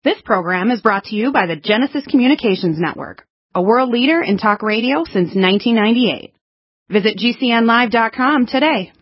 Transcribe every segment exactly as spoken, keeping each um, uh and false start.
This program is brought to you by the Genesis Communications Network, a world leader in talk radio since nineteen ninety-eight. Visit G C N live dot com today.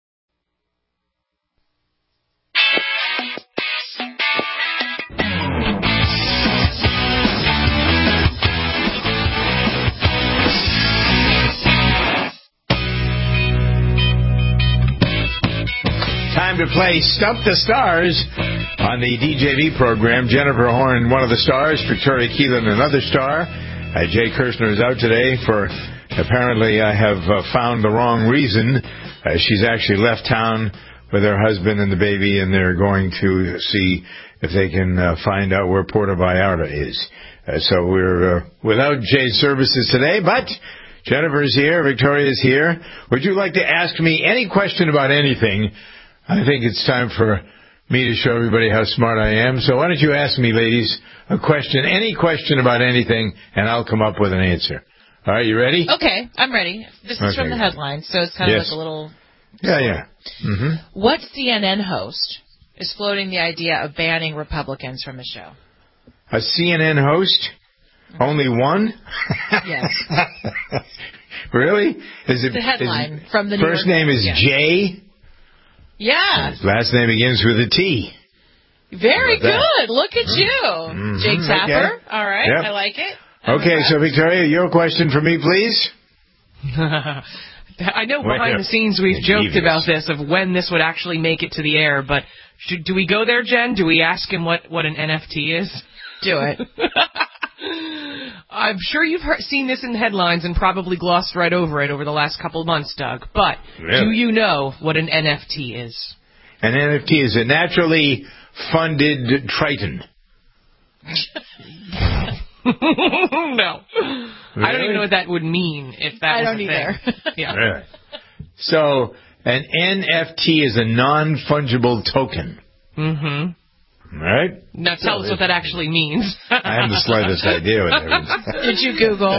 Time to play Stump the Stars on the D J V program. Jennifer Horn, one of the stars. Victoria Keelan, another star. Uh, Jay Kirshner is out today for, apparently I have uh, found the wrong reason. Uh, she's actually left town with her husband and the baby, and they're going to see if they can uh, find out where Puerto Vallarta is. Uh, so we're uh, without Jay's services today, but Jennifer's here, Victoria's here. Would you like to ask me any question about anything? I think it's time for me to show everybody how smart I am. So why don't you ask me, ladies, a question, any question about anything, and I'll come up with an answer. All right, you ready? Okay, I'm ready. This is okay. From the headline, so it's kind of yes. like a little... Yeah, yeah. Mm-hmm. What C N N host is floating the idea of banning Republicans from the show? A C N N host? Mm-hmm. Only one? Yes. Really? Is it the headline is, from the New first York name is yes. Jay? Yeah. His last name begins with a T. Very good. Look at you. Mm-hmm. Jake Tapper. Okay. All right. Yep. I like it. I okay, so Victoria, your question for me, please. I know behind the scenes we've joked about this, of when this would actually make it to the air, but should, do we go there, Jen? Do we ask him what, what an N F T is? Do it. I'm sure you've heard, seen this in headlines and probably glossed right over it over the last couple of months, Doug. But really? Do you know what an N F T is? An N F T is a naturally funded Triton. No. Really? I don't even know what that would mean if that I was don't a either. thing. Yeah. Really? So, an N F T is a non-fungible token. Mm-hmm. Right? Now tell so us what that actually means. I haven't the slightest idea what that means. Did you Google?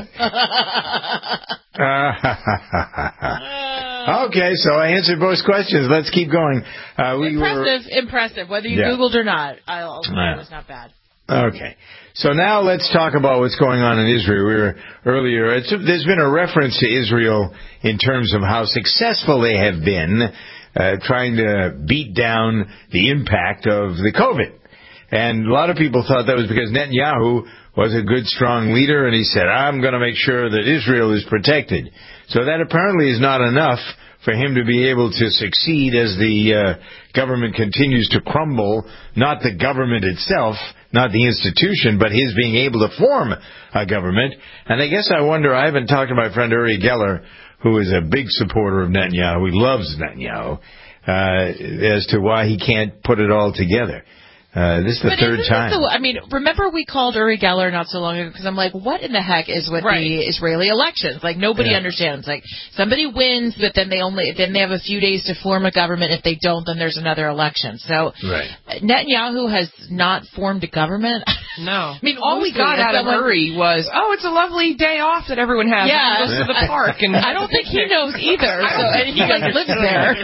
Okay, so I answered both questions. Let's keep going. Uh, we impressive, were... impressive. Whether you yeah. Googled or not, I'll say it was not bad. Okay. So now let's talk about what's going on in Israel. We were earlier, it's, there's been a reference to Israel in terms of how successful they have been uh, trying to beat down the impact of the COVID. And a lot of people thought that was because Netanyahu was a good, strong leader, and he said, I'm going to make sure that Israel is protected. So that apparently is not enough for him to be able to succeed as the uh, government continues to crumble, not the government itself, not the institution, but his being able to form a government. And I guess I wonder, I haven't talked to my friend Uri Geller, who is a big supporter of Netanyahu, he loves Netanyahu, uh, as to why he can't put it all together. Uh, this is the but third time. The, I mean, remember we called Uri Geller not so long ago because I'm like, what in the heck is with right. the Israeli elections? Like, nobody yeah. understands. Like, somebody wins, but then they only then they have a few days to form a government. If they don't, then there's another election. So right. Netanyahu has not formed a government. No. I mean, all we got out of Uri was, oh, it's a lovely day off that everyone has. Yeah. Goes to the park. And I don't think he knows either. So, and he like lives there.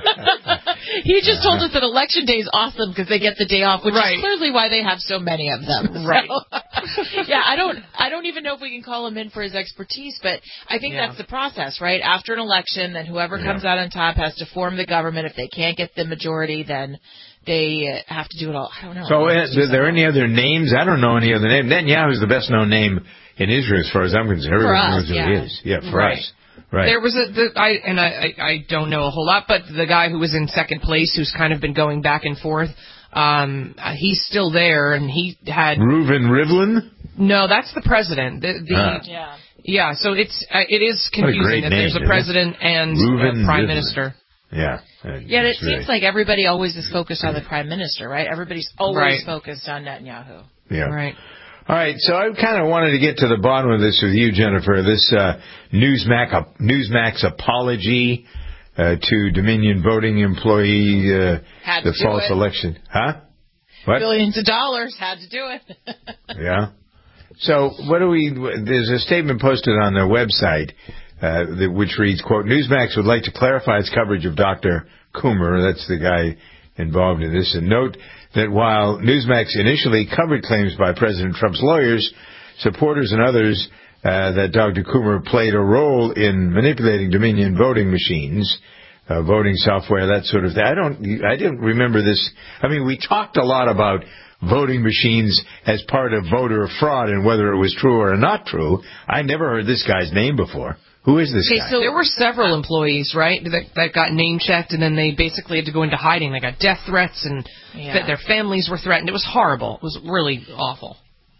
He just told us that election day is awesome because they get the day off, which right. is clearly why they have so many of them. Right. So, yeah, I don't I don't even know if we can call him in for his expertise, but I think yeah. that's the process, right? After an election, then whoever yeah. comes out on top has to form the government. If they can't get the majority, then they have to do it all. I don't know. So uh, are there any other names? I don't know any other name. Netanyahu is the best known name in Israel as far as I'm concerned. For Everyone us, knows who yeah. he is. Yeah, for right. us. Right. There was a, the, I, and I, I, I don't know a whole lot, but the guy who was in second place, who's kind of been going back and forth, um, he's still there, and he had Reuven Rivlin. No, that's the president. The, the ah. yeah, yeah. So it's uh, it is confusing that name, there's a president it? and Reuven a prime Rivlin. minister. Yeah. Uh, yeah, it really... seems like everybody always is focused on the prime minister, right? Everybody's always right. focused on Netanyahu. Yeah. Right. All right, so I kind of wanted to get to the bottom of this with you, Jennifer. This uh, Newsmax, uh, Newsmax apology uh, to Dominion voting employee, uh, had the to false do it. election. Huh? What? Billions of dollars, had to do it. Yeah. So what do we, there's a statement posted on their website uh, that, which reads, quote, Newsmax would like to clarify its coverage of Doctor Coomer, that's the guy involved in this, and note that while Newsmax initially covered claims by President Trump's lawyers, supporters, and others uh, that Doctor Coomer played a role in manipulating Dominion voting machines, uh, voting software, that sort of thing. I don't, I didn't remember this. I mean, we talked a lot about voting machines as part of voter fraud and whether it was true or not true. I never heard this guy's name before. Who is this okay, guy? So there were several employees, right, that, that got name checked, and then they basically had to go into hiding. They got death threats, and yeah. th- their families were threatened. It was horrible. It was really awful.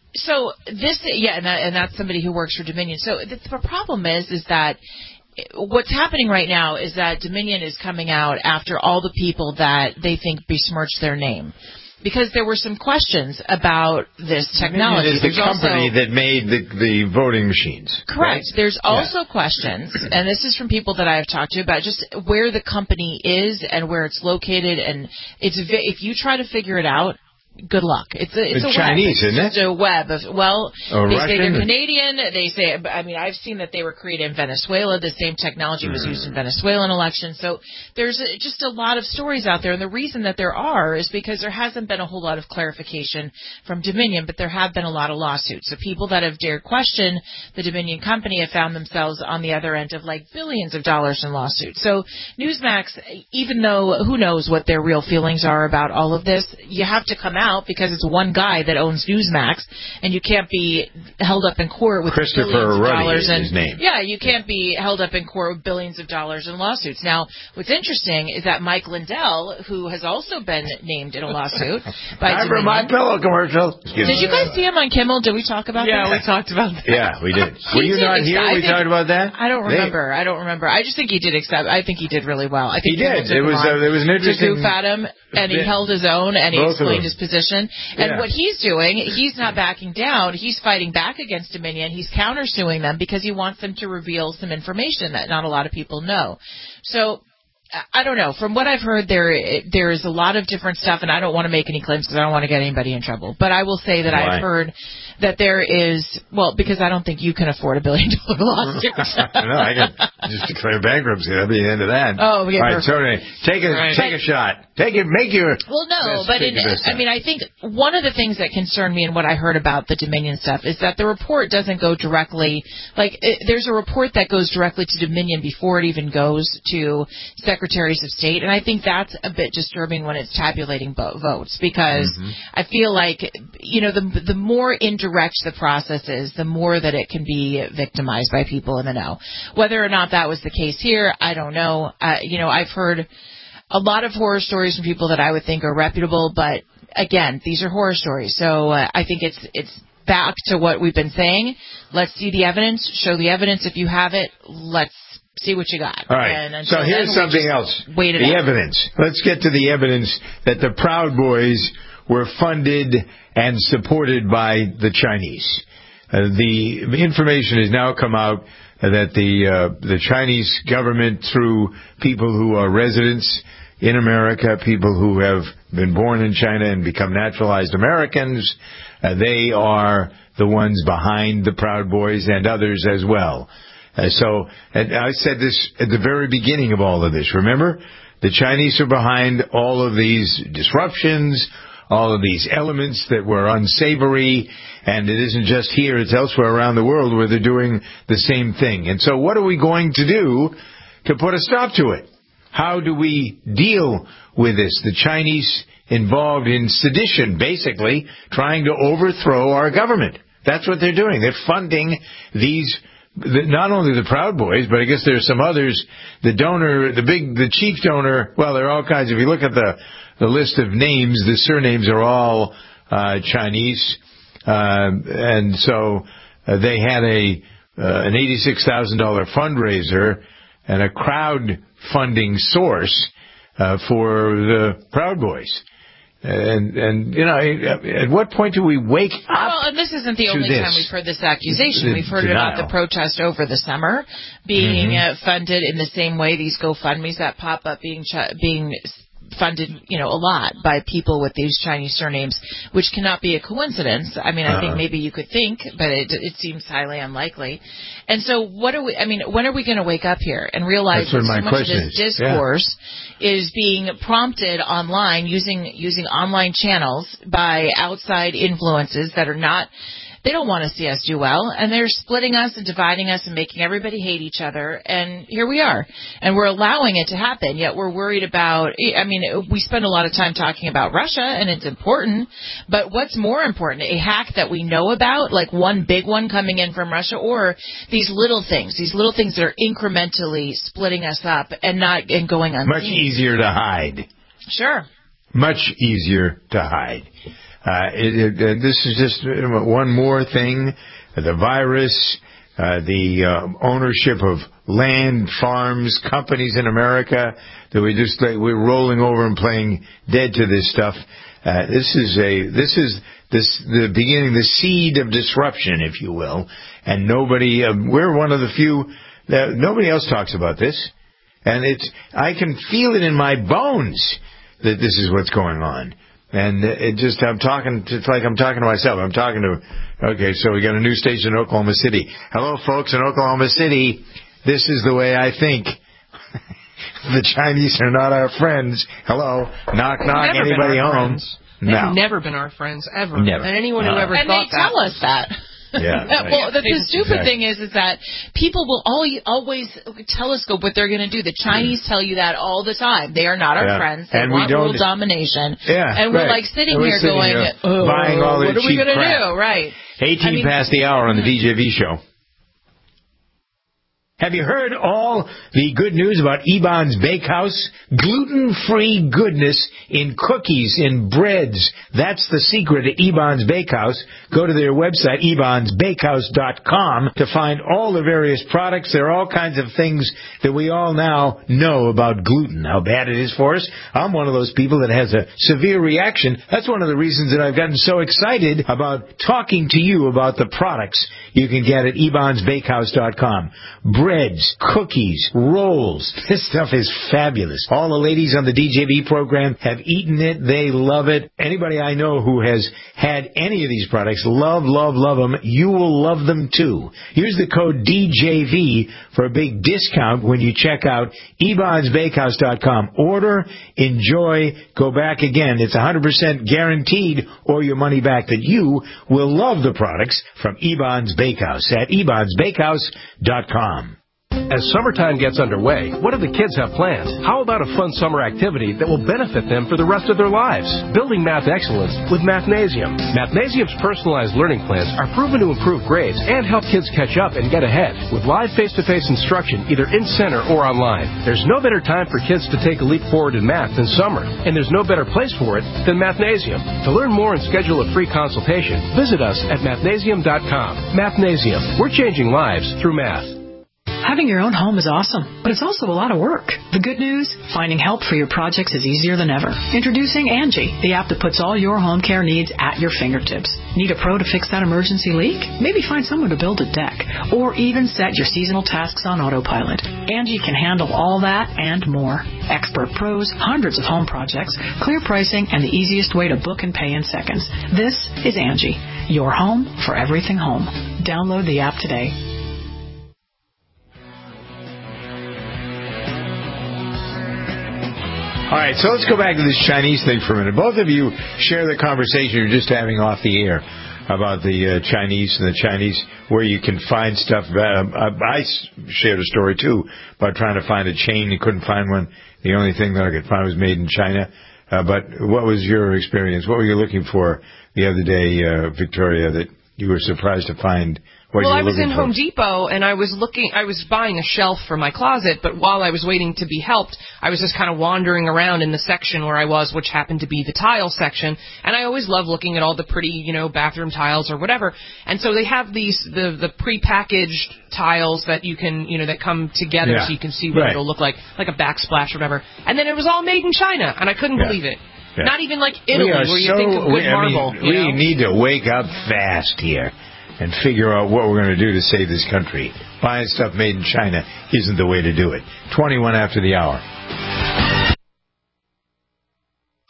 So this, yeah, and, that, and that's somebody who works for Dominion. So the, the problem is, is that what's happening right now is that Dominion is coming out after all the people that they think besmirched their name. Because there were some questions about this technology. It's the company also, that made the, the voting machines. Correct. Right? There's also yeah. questions, and this is from people that I've talked to, about just where the company is and where it's located. And it's if you try to figure it out, good luck. It's a, it's, it's a Chinese, web. isn't it's it? It's a web. Of, well, or they Russian? say they're Canadian. They say, I mean, I've seen that they were created in Venezuela. The same technology was used in Venezuelan elections. So there's a, just a lot of stories out there. And the reason that there are is because there hasn't been a whole lot of clarification from Dominion, but there have been a lot of lawsuits. So people that have dared question the Dominion company have found themselves on the other end of like billions of dollars in lawsuits. So Newsmax, even though who knows what their real feelings are about all of this, you have to come out because it's one guy that owns Newsmax, and you can't be held up in court with Christopher billions of Ruddy dollars. Is and his name. Yeah, you can't be held up in court with billions of dollars in lawsuits. Now, what's interesting is that Mike Lindell, who has also been named in a lawsuit by I Dominion. My Pillow commercial. Did you guys see him on Kimmel? Did we talk about yeah, that? Yeah, we talked about that. Yeah, we did. Were you did not here? I We think, talked about that. I don't remember. They, I don't remember. I just think he did accept. I think he did really well. I think he did. It was. Uh, it was an interesting. To goof at him, and he held his own, and he explained his position. And yeah. what he's doing, he's not backing down. He's fighting back against Dominion. He's countersuing them because he wants them to reveal some information that not a lot of people know. So I don't know. From what I've heard, there there is a lot of different stuff, and I don't want to make any claims because I don't want to get anybody in trouble. But I will say that Why? I've heard that there is, well, because I don't think you can afford a billion dollar lawsuit. No, I can just declare bankruptcy. That'll be the end of that. Oh, yeah. All right, so take a right. take a shot. Take it. Make your. Well, no, but in, I mean, I think one of the things that concerned me and what I heard about the Dominion stuff is that the report doesn't go directly. Like, it, there's a report that goes directly to Dominion before it even goes to secretaries of state, and I think that's a bit disturbing when it's tabulating bo- votes because mm-hmm. I feel like, you know, the the more indirect the process is, the more that it can be victimized by people in the know. Whether or not that was the case here, I don't know. Uh, you know, I've heard a lot of horror stories from people that I would think are reputable, but again, these are horror stories. So uh, I think it's it's back to what we've been saying. Let's see the evidence. Show the evidence if you have it. Let's see what you got. All right. And so here's something else. Wait it the out. evidence. Let's get to the evidence that the Proud Boys were funded and supported by the Chinese. Uh, the information has now come out that the uh, the Chinese government, through people who are residents in America, people who have been born in China and become naturalized Americans, uh, they are the ones behind the Proud Boys and others as well. Uh, so, and I said this at the very beginning of all of this. Remember, the Chinese are behind all of these disruptions, all of these elements that were unsavory, and it isn't just here, it's elsewhere around the world where they're doing the same thing. And so what are we going to do to put a stop to it? How do we deal with this? The Chinese involved in sedition, basically trying to overthrow our government. That's what they're doing. They're funding these, not only the Proud Boys, but I guess there's some others. The donor, the big, the chief donor, well, there are all kinds. If you look at the The list of names, the surnames are all uh, Chinese, uh, and so uh, they had a uh, an eighty-six thousand dollars fundraiser and a crowdfunding source uh, for the Proud Boys. And, and you know, at what point do we wake up? Well, and this isn't the only this? time we've heard this accusation. The, we've heard denial. about the protest over the summer being mm-hmm. uh, funded in the same way, these GoFundMes that pop up being ch- being funded, you know, a lot by people with these Chinese surnames, which cannot be a coincidence. I mean, I uh-huh. think maybe you could think, but it, it seems highly unlikely. And so what are we, I mean, when are we going to wake up here and realize that so much of this is. discourse yeah. is being prompted online using, using online channels by outside influences that are not, they don't want to see us do well, and they're splitting us and dividing us and making everybody hate each other, and here we are. And we're allowing it to happen, yet we're worried about, I mean, we spend a lot of time talking about Russia, and it's important, but what's more important, a hack that we know about, like one big one coming in from Russia, or these little things, these little things that are incrementally splitting us up and not and going unseen. Much easier to hide. Sure. Much easier to hide. Uh, it, it, uh, this is just one more thing. The virus, uh, the uh, ownership of land, farms, companies in America that we just like, we're rolling over and playing dead to this stuff. Uh, this is a this is this the beginning, the seed of disruption, if you will. And nobody, uh, we're one of the few that nobody else talks about this, and it's I can feel it in my bones that this is what's going on. And it just, I'm talking, it's like I'm talking to myself. I'm talking to, okay, so we got a new station in Oklahoma City. Hello, folks in Oklahoma City. This is the way I think. The Chinese are not our friends. Hello, knock, knock, anybody home? Friends. They've no. never been our friends, ever. Never. And anyone who uh, ever and thought that. And they tell us that. Yeah. Right. Well, the, the stupid exactly. thing is, is that people will all, always telescope what they're going to do. The Chinese mm. tell you that all the time. They are not our yeah. friends. They and want we don't, world domination. Yeah, and we're right. like sitting and here sitting going, here oh, buying all what are we going to do? Right. eighteen I mean, past the hour on the D J V show. Have you heard all the good news about Eban's Bakehouse? Gluten-free goodness in cookies, in breads. That's the secret of Eban's Bakehouse. Go to their website, ebans bakehouse dot com, to find all the various products. There are all kinds of things that we all now know about gluten, how bad it is for us. I'm one of those people that has a severe reaction. That's one of the reasons that I've gotten so excited about talking to you about the products you can get at ebans bakehouse dot com. Breads, cookies, rolls. This stuff is fabulous. All the ladies on the D J V program have eaten it. They love it. Anybody I know who has had any of these products, love, love, love them. You will love them too. Use the code D J V for a big discount when you check out ebans bakehouse dot com. Order, enjoy, go back again. It's one hundred percent guaranteed or your money back that you will love the products from Eban's Bakehouse at ebans bakehouse dot com. As summertime gets underway, what do the kids have planned? How about a fun summer activity that will benefit them for the rest of their lives? Building math excellence with Mathnasium. Mathnasium's personalized learning plans are proven to improve grades and help kids catch up and get ahead. With live face-to-face instruction either in center or online, there's no better time for kids to take a leap forward in math than summer, and there's no better place for it than Mathnasium. To learn more and schedule a free consultation, visit us at mathnasium dot com. Mathnasium. We're changing lives through math. Having your own home is awesome, but it's also a lot of work. The good news? Finding help for your projects is easier than ever. Introducing Angie, the app that puts all your home care needs at your fingertips. Need a pro to fix that emergency leak? Maybe find someone to build a deck, or even set your seasonal tasks on autopilot. Angie can handle all that and more. Expert pros, hundreds of home projects, clear pricing, and the easiest way to book and pay in seconds. This is Angie, your home for everything home. Download the app today. All right, so let's go back to this Chinese thing for a minute. Both of you share the conversation you're just having off the air about the uh, Chinese and the Chinese, where you can find stuff. Uh, I shared a story, too, about trying to find a chain. You couldn't find one. The only thing that I could find was made in China. Uh, but what was your experience? What were you looking for the other day, uh, Victoria, that you were surprised to find? What well, you I was in for? Home Depot, and I was looking, I was buying a shelf for my closet, but while I was waiting to be helped, I was just kind of wandering around in the section where I was, which happened to be the tile section, and I always love looking at all the pretty, you know, bathroom tiles or whatever, and so they have these, the, the pre-packaged tiles that you can, you know, that come together yeah. so you can see what right. it'll look like, like a backsplash or whatever, and then it was all made in China, and I couldn't yeah. believe it. Yeah. Not even like Italy, where you so, think of good we, marble. I mean, you we know? need to wake up fast here and figure out what we're going to do to save this country. Buying stuff made in China isn't the way to do it. twenty-one after the hour.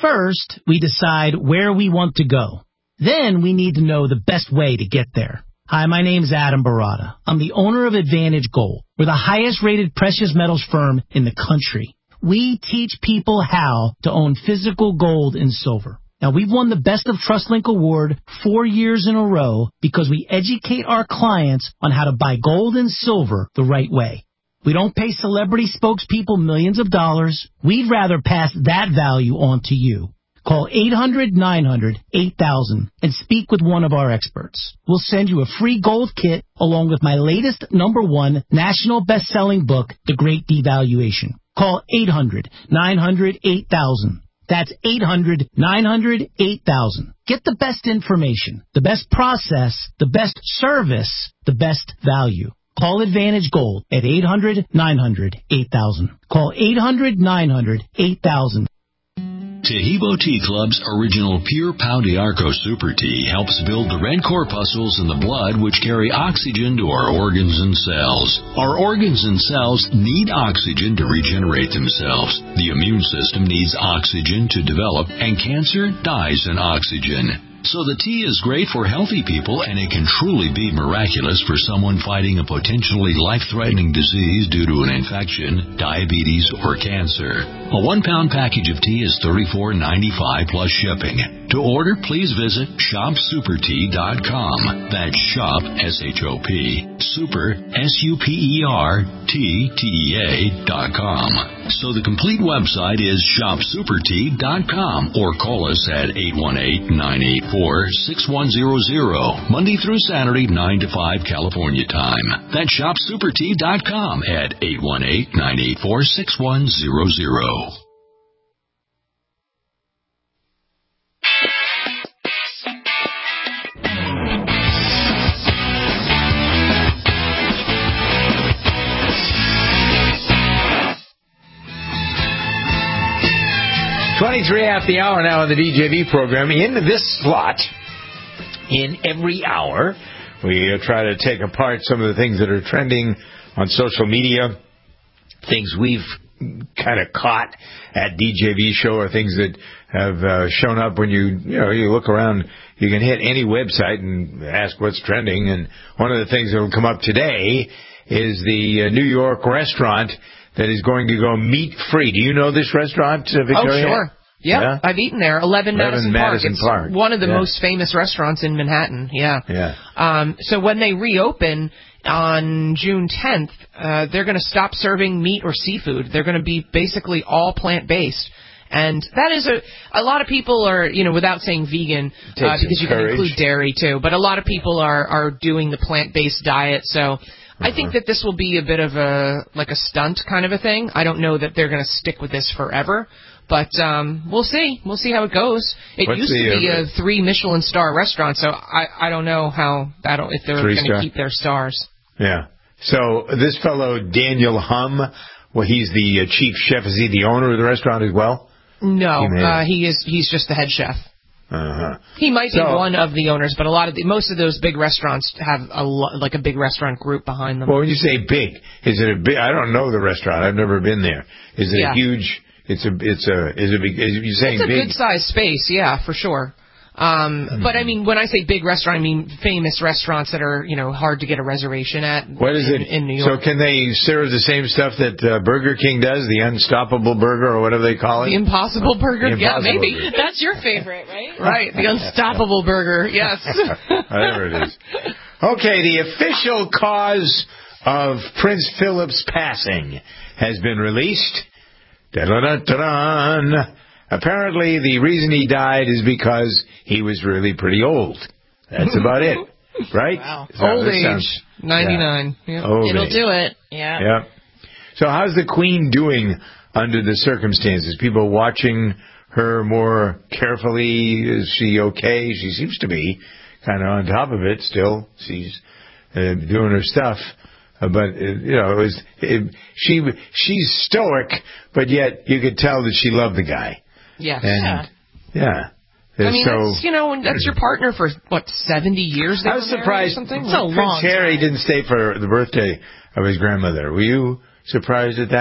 First, we decide where we want to go. Then we need to know the best way to get there. Hi, my name's Adam Barada. I'm the owner of Advantage Gold. We're the highest-rated precious metals firm in the country. We teach people how to own physical gold and silver. Now, we've won the Best of TrustLink Award four years in a row because we educate our clients on how to buy gold and silver the right way. We don't pay celebrity spokespeople millions of dollars. We'd rather pass that value on to you. Call eight hundred nine hundred eight thousand and speak with one of our experts. We'll send you a free gold kit along with my latest number one national best-selling book, The Great Devaluation. Call eight hundred nine hundred eight thousand. That's eight hundred nine hundred eight thousand. Get the best information, the best process, the best service, the best value. Call Advantage Gold at eight hundred nine hundred eight thousand. Call eight hundred nine hundred eight thousand. Tahibo Tea Club's original Pure Pau d'Arco Super Tea helps build the red corpuscles in the blood which carry oxygen to our organs and cells. Our organs and cells need oxygen to regenerate themselves. The immune system needs oxygen to develop, and cancer dies in oxygen. So the tea is great for healthy people, and it can truly be miraculous for someone fighting a potentially life-threatening disease due to an infection, diabetes, or cancer. A one-pound package of tea is thirty-four ninety-five plus shipping. To order, please visit shop super tea dot com. That's shop, S H O P, super, S U P E R, T, T E A, dot com. So the complete website is shop super tea dot com, or call us at eight one eight nine eight four six one zero zero, Monday through Saturday, nine to five California time. That's shop super tea dot com at eight one eight nine eight four six one zero zero. twenty-three after the hour now on the D J V program. In this slot, in every hour, we try to take apart some of the things that are trending on social media, things we've kind of caught at D J V Show, or things that have uh, shown up when you, you know, you look around. You can hit any website and ask what's trending, and one of the things that will come up today is the uh, New York restaurant that is going to go meat-free. Do you know this restaurant, uh, Victoria? Oh, sure. Yep, yeah, I've eaten there. eleven Madison, Madison Park. Park. It's one of the yeah. most famous restaurants in Manhattan. Yeah. Yeah. Um, so when they reopen on June tenth, uh, they're going to stop serving meat or seafood. They're going to be basically all plant-based. And that is a a lot of people are, you know, without saying vegan, uh, because you can include dairy too, but a lot of people are, are doing the plant-based diet. So I think that this will be a bit of a, like a stunt kind of a thing. I don't know that they're going to stick with this forever, but um, we'll see. We'll see how it goes. It What's used the, to be uh, a three Michelin star restaurant, so I, I don't know how that'll, if they're going to keep their stars. Yeah. So this fellow, Daniel Hum, well, he's the uh, chief chef. Is he the owner of the restaurant as well? No, he, uh, he is. He's just the head chef. Uh-huh. He might so, be one of the owners, but a lot of the, most of those big restaurants have a lo- like a big restaurant group behind them. Well, when you say big, is it a big? I don't know the restaurant. I've never been there. Is it yeah. a huge? It's a. It's a. Is it? Big, is you saying it's a big? good sized space, yeah, for sure. Um, mm-hmm. But I mean, when I say big restaurant, I mean famous restaurants that are, you know, hard to get a reservation at. What is in, it in New York? So can they serve the same stuff that uh, Burger King does, the Unstoppable Burger or whatever they call it? The Impossible Burger, the yeah, impossible maybe burger. That's your favorite, right? Right, the Unstoppable Burger, yes. Whatever it is. Okay, the official cause of Prince Philip's passing has been released. Da-da-da-da-da. Apparently, the reason he died is because he was really pretty old. That's about it, right? Wow. So old age, sounds, ninety-nine. Yeah. Yep. Old It'll age. do it. Yeah. Yep. So how's the Queen doing under the circumstances? People watching her more carefully? Is she okay? She seems to be kind of on top of it still. She's uh, doing her stuff. Uh, but, uh, you know, it was, it, she she's stoic, but yet you could tell that she loved the guy. Yes. And, yeah. I mean, so, that's, you know, that's your partner for, what, seventy years? I was surprised something? It's a Prince long Harry time. didn't stay for the birthday of his grandmother. Were you surprised at that?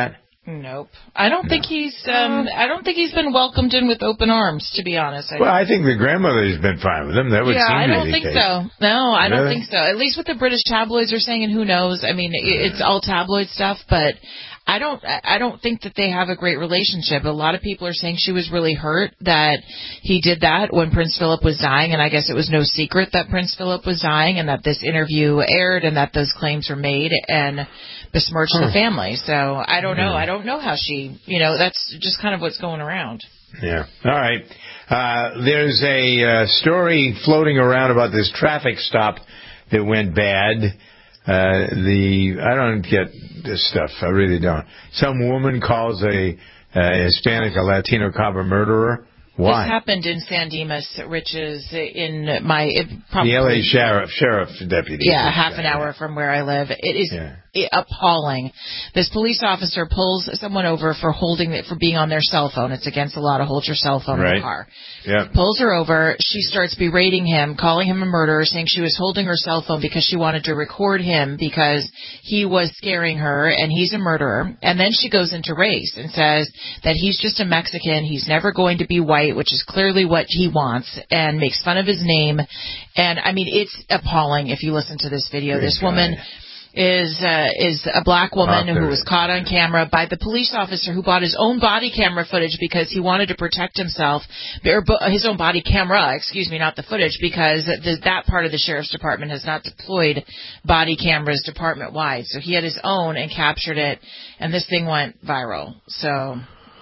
Nope. I don't no. think he's. Um, I don't think he's been welcomed in with open arms. To be honest. I well, I think the grandmother's been fine with him. That would yeah, seem I to don't be think the case. so. No, I really? don't think so. At least what the British tabloids are saying, and who knows? I mean, it's all tabloid stuff, but I don't. I don't think that they have a great relationship. A lot of people are saying she was really hurt that he did that when Prince Philip was dying, and I guess it was no secret that Prince Philip was dying, and that this interview aired, and that those claims were made, and besmirched huh. the family. So I don't know. I don't know how she, you know, that's just kind of what's going around. Yeah. All right. Uh, there's a uh, story floating around about this traffic stop that went bad. Uh, the I don't get this stuff. I really don't. Some woman calls a, a Hispanic, a Latino cop a murderer. Why? This happened in San Dimas, which is in my... It probably, the L A sheriff, sheriff deputy. Yeah, half an hour from where I live. It is yeah. appalling. This police officer pulls someone over for holding it, for being on their cell phone. It's against the law to hold your cell phone right. in the car. Yep. Pulls her over. She starts berating him, calling him a murderer, saying she was holding her cell phone because she wanted to record him because he was scaring her and he's a murderer. And then she goes into race and says that he's just a Mexican. He's never going to be white, which is clearly what he wants, and makes fun of his name. And, I mean, it's appalling if you listen to this video. Great this woman... guy. is uh, is a black woman oh, who was caught on camera by the police officer who bought his own body camera footage because he wanted to protect himself, or his own body camera, excuse me, not the footage, because the, that part of the sheriff's department has not deployed body cameras department-wide. So he had his own and captured it, and this thing went viral. So...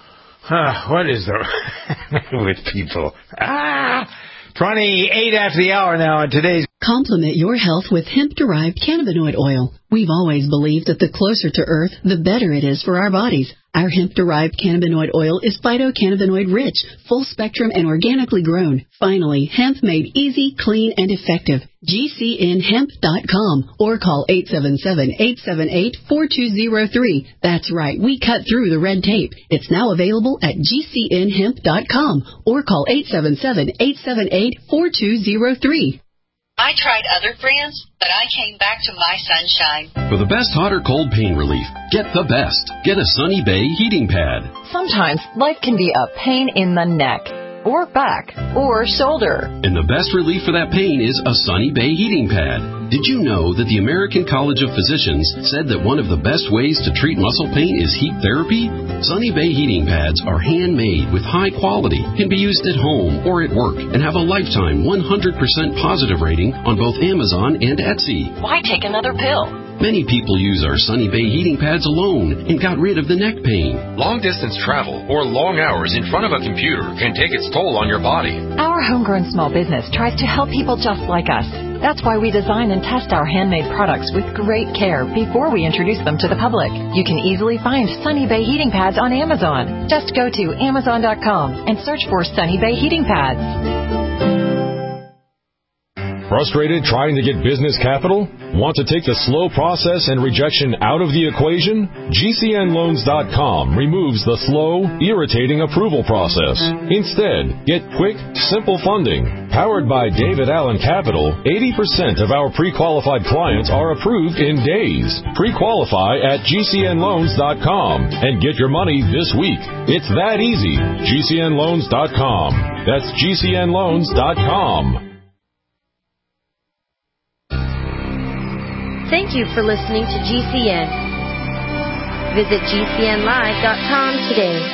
Huh, what is the with people? Ah! twenty-eight after the hour now on today's... Complement your health with hemp-derived cannabinoid oil. We've always believed that the closer to Earth, the better it is for our bodies. Our hemp-derived cannabinoid oil is phytocannabinoid-rich, full-spectrum, and organically grown. Finally, hemp made easy, clean, and effective. G C N hemp dot com or call eight seven seven, eight seven eight, four two zero three. That's right, we cut through the red tape. It's now available at G C N hemp dot com or call eight seven seven, eight seven eight, four two zero three. I tried other brands, but I came back to my Sunshine. For the best hot or cold pain relief, get the best. Get a Sunny Bay heating pad. Sometimes life can be a pain in the neck, or back, or shoulder. And the best relief for that pain is a Sunny Bay heating pad. Did you know that the American College of Physicians said that one of the best ways to treat muscle pain is heat therapy? Sunny Bay heating pads are handmade with high quality, can be used at home or at work, and have a lifetime one hundred percent positive rating on both Amazon and Etsy. Why take another pill? Many people use our Sunny Bay heating pads alone and got rid of the neck pain. Long-distance travel or long hours in front of a computer can take its toll on your body. Our homegrown small business tries to help people just like us. That's why we design and test our handmade products with great care before we introduce them to the public. You can easily find Sunny Bay heating pads on Amazon. Just go to amazon dot com and search for Sunny Bay heating pads. Frustrated trying to get business capital? Want to take the slow process and rejection out of the equation? G C N loans dot com removes the slow, irritating approval process. Instead, get quick, simple funding. Powered by David Allen Capital, eighty percent of our pre-qualified clients are approved in days. Pre-qualify at G C N loans dot com and get your money this week. It's that easy. G C N loans dot com. That's G C N loans dot com. Thank you for listening to G C N. Visit G C N live dot com today.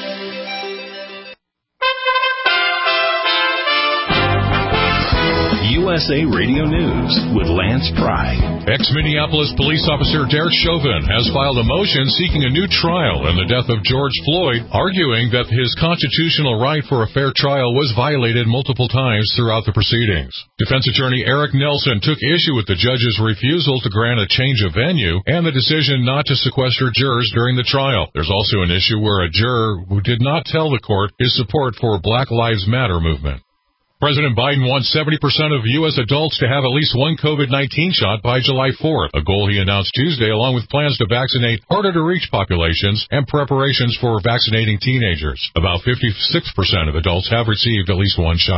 U S A Radio News with Lance Pry. Ex-Minneapolis police officer Derek Chauvin has filed a motion seeking a new trial in the death of George Floyd, arguing that his constitutional right for a fair trial was violated multiple times throughout the proceedings. Defense attorney Eric Nelson took issue with the judge's refusal to grant a change of venue and the decision not to sequester jurors during the trial. There's also an issue where a juror who did not tell the court his support for Black Lives Matter movement. President Biden wants seventy percent of U S adults to have at least one COVID nineteen shot by July fourth, a goal he announced Tuesday, along with plans to vaccinate harder-to-reach populations and preparations for vaccinating teenagers. About fifty-six percent of adults have received at least one shot.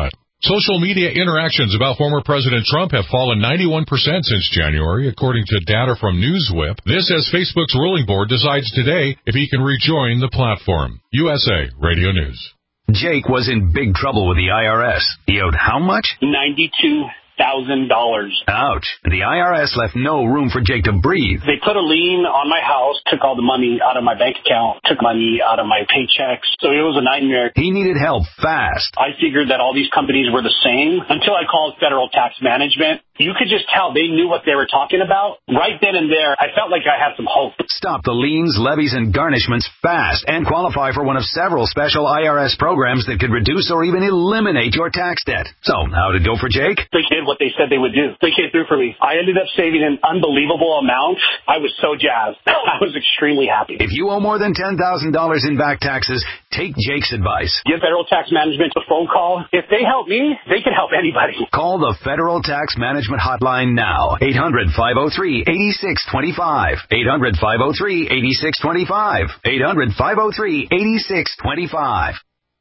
Social media interactions about former President Trump have fallen ninety-one percent since January, according to data from NewsWhip. This as Facebook's ruling board decides today if he can rejoin the platform. U S A Radio News. Jake was in big trouble with the I R S. He owed how much? ninety-two thousand dollars. Ouch. The I R S left no room for Jake to breathe. They put a lien on my house, took all the money out of my bank account, took money out of my paychecks. So it was a nightmare. He needed help fast. I figured that all these companies were the same until I called Federal Tax Management. You could just tell they knew what they were talking about. Right then and there, I felt like I had some hope. Stop the liens, levies, and garnishments fast and qualify for one of several special I R S programs that could reduce or even eliminate your tax debt. So, how'd it go for Jake? They did what they said they would do. They came through for me. I ended up saving an unbelievable amount. I was so jazzed. I was extremely happy. If you owe more than ten thousand dollars in back taxes, take Jake's advice. Give Federal Tax Management a phone call. If they help me, they can help anybody. Call the Federal Tax Management Hotline now. eight hundred, five oh three, eight six two five. eight hundred, five oh three, eight six two five. eight hundred, five oh three, eight six two five.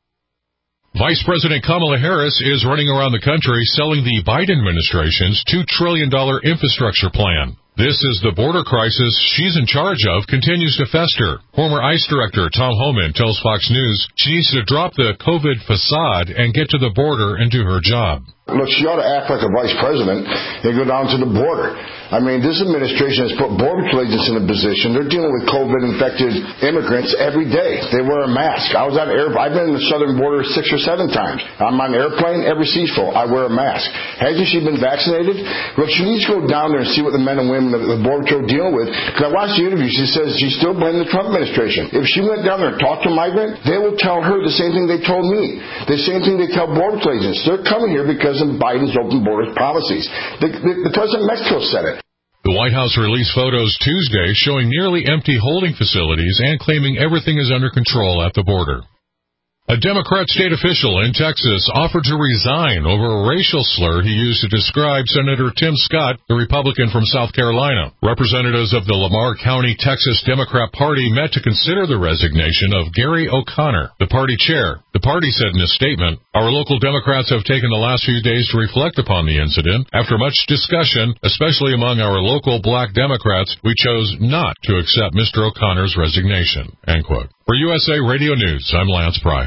Vice President Kamala Harris is running around the country selling the Biden administration's two trillion dollars infrastructure plan. This is the border crisis she's in charge of continues to fester. Former ICE Director Tom Homan tells Fox News she needs to drop the COVID facade and get to the border and do her job. Look, she ought to act like a vice president and go down to the border. I mean, this administration has put border agents in a position. They're dealing with COVID-infected immigrants every day. They wear a mask. I was on air. I've been in the southern border six or seven times. I'm on an airplane. Every seat's full. I wear a mask. Hasn't she been vaccinated? Look, she needs to go down there and see what the men and women of the border patrol deal with. Because I watched the interview. She says she's still blaming the Trump administration. If she went down there and talked to a migrant, they will tell her the same thing they told me. The same thing they tell border agents. They're coming here because of Biden's open borders policies. The, the, the president of Mexico said it. The White House released photos Tuesday showing nearly empty holding facilities and claiming everything is under control at the border. A Democrat state official in Texas offered to resign over a racial slur he used to describe Senator Tim Scott, the Republican from South Carolina. Representatives of the Lamar County, Texas Democrat Party met to consider the resignation of Gary O'Connor, the party chair. The party said in a statement, "Our local Democrats have taken the last few days to reflect upon the incident. After much discussion, especially among our local black Democrats, we chose not to accept Mister O'Connor's resignation." End quote. For U S A Radio News, I'm Lance Pry.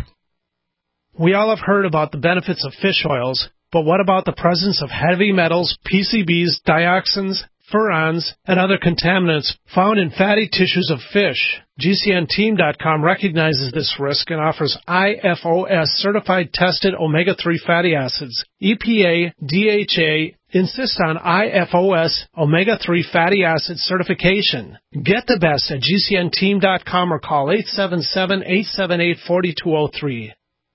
We all have heard about the benefits of fish oils, but what about the presence of heavy metals, P C Bs, dioxins, furans, and other contaminants found in fatty tissues of fish? G C N team dot com recognizes this risk and offers I F O S certified tested omega three fatty acids. E P A, D H A insist on I F O S omega three fatty acid certification. Get the best at G C N team dot com or call eight seven seven, eight seven eight, four two zero three.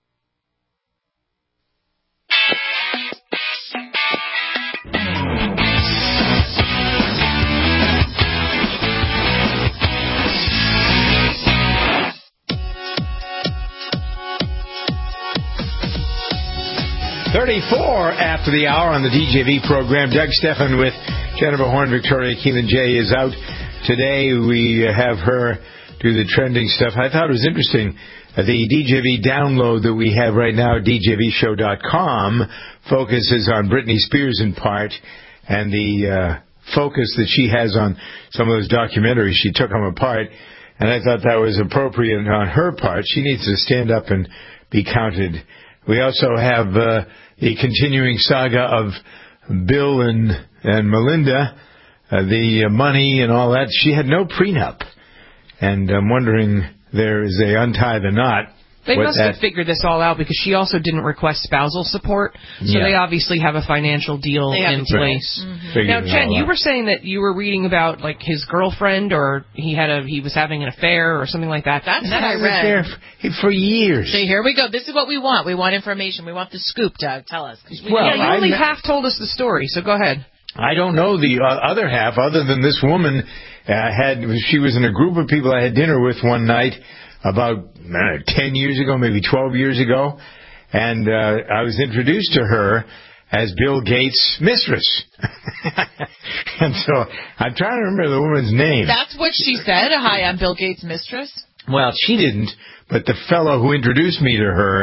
thirty-four after the hour on the D J V program. Doug Stephan with Jennifer Horn. Victoria Keelan J is out today. We have her do the trending stuff. I thought it was interesting. Uh, the D J V download that we have right now at D J V show dot com focuses on Britney Spears in part, and the uh, focus that she has on some of those documentaries she took them apart. And I thought that was appropriate on her part. She needs to stand up and be counted. We also have uh, the continuing saga of Bill and, and Melinda, uh, the uh, money and all that. She had no prenup. And I'm wondering, there is a untie the knot. They must that... have figured this all out because she also didn't request spousal support. So yeah. they obviously have a financial deal in place. Mm-hmm. Now, Jen, you were saying that you were reading about like his girlfriend, or he had a he was having an affair or something like that. That's and what that I read. For, for years. See, here we go. This is what we want. We want information. We want the scoop, Doug. Tell us. We, well, yeah, you only I, half told us the story, so go ahead. I don't know the uh, other half, other than this woman uh, had. She was in a group of people I had dinner with one night about uh, ten years ago, maybe twelve years ago, and uh, I was introduced to her as Bill Gates' mistress. And so I'm trying to remember the woman's name. That's what she said? Hi, I'm Bill Gates' mistress? Well, she didn't, but the fellow who introduced me to her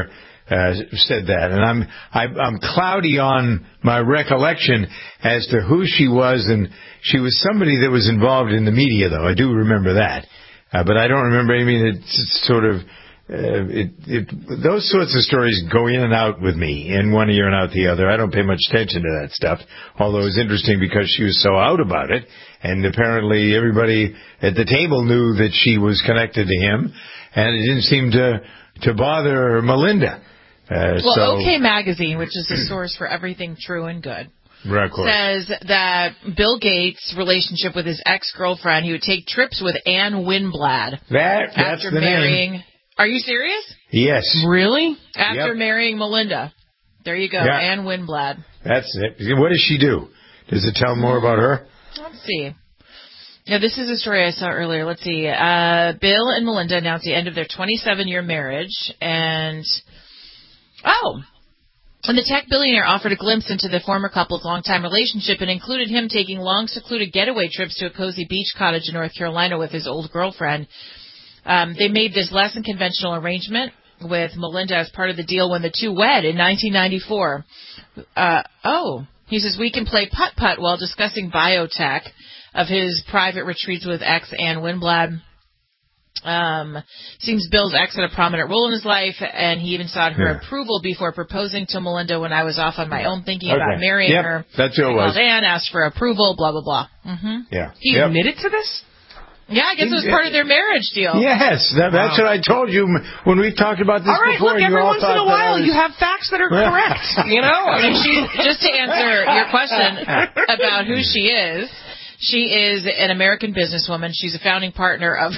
uh, said that, and I'm I, I'm cloudy on my recollection as to who she was, and she was somebody that was involved in the media, though. I do remember that, uh, but I don't remember. I mean, it's sort of. Uh, it, it, those sorts of stories go in and out with me, in one ear and out the other. I don't pay much attention to that stuff, although it was interesting because she was so out about it, and apparently everybody at the table knew that she was connected to him, and it didn't seem to to bother Melinda. Uh, well, so, OK Magazine, which is a source for everything true and good, right, says that Bill Gates' relationship with his ex-girlfriend, he would take trips with Ann Winblad that, that's after the marrying... name. Are you serious? Yes. Really? After Yep. marrying Melinda. There you go, Yeah. Ann Winblad. That's it. What does she do? Does it tell more about her? Let's see. Now, this is a story I saw earlier. Let's see. Uh, Bill and Melinda announced the end of their twenty-seven-year marriage, and... Oh! And the tech billionaire offered a glimpse into the former couple's longtime relationship and included him taking long, secluded getaway trips to a cozy beach cottage in North Carolina with his old girlfriend. Um, they made this less than conventional arrangement with Melinda as part of the deal when the two wed in nineteen ninety-four. Uh, oh, he says we can play putt-putt while discussing biotech of his private retreats with ex Ann Winblad. Um, seems Bill's ex had a prominent role in his life, and he even sought her Yeah. approval before proposing to Melinda when I was off on my own thinking Okay. about marrying Yep. her. That's who it I was. called Ann, asked for approval, blah, blah, blah. Mm-hmm. Yeah. He Yep. admitted to this? Yeah, I guess it was part of their marriage deal. Yes, that, that's Wow. what I told you when we talked about this all right, before. look, and you every all once in thought a that I while was- you have facts that are correct, you know? I mean, She, just to answer your question about who she is, she is an American businesswoman. She's a founding partner of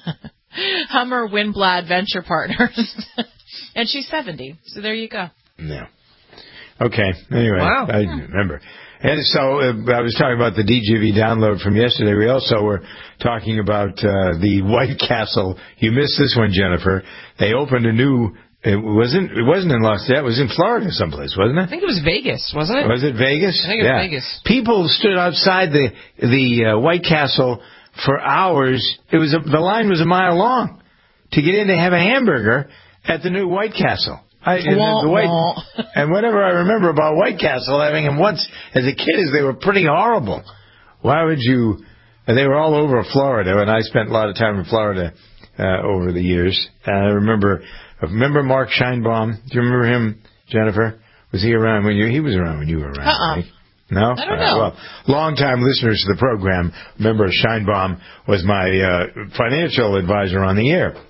Hummer Winblad Venture Partners, and she's seventy. So there you go. No. Okay. Anyway, Wow. I remember. And so uh, I was talking about the D G V download from yesterday. We also were talking about uh, the White Castle. You missed this one, Jennifer. They opened a new. It wasn't. It wasn't in Los Angeles. It was in Florida, someplace, wasn't it? I think it was Vegas, wasn't it? Was it Vegas? I think it was yeah. Vegas. People stood outside the the uh, White Castle for hours. It was a, the line was a mile long to get in to have a hamburger at the new White Castle. I, and, Wah, the White, wah. and whatever I remember about White Castle, having them once as a kid, is they were pretty horrible. Why would you? And they were all over Florida, and I spent a lot of time in Florida uh, over the years. And I remember, remember Mark Scheinbaum? Do you remember him, Jennifer? Was he around when you? He was around when you were around. Uh-uh. Right? No? I don't All right, know. Well, long-time listeners to the program remember Scheinbaum was my uh, financial advisor on the air.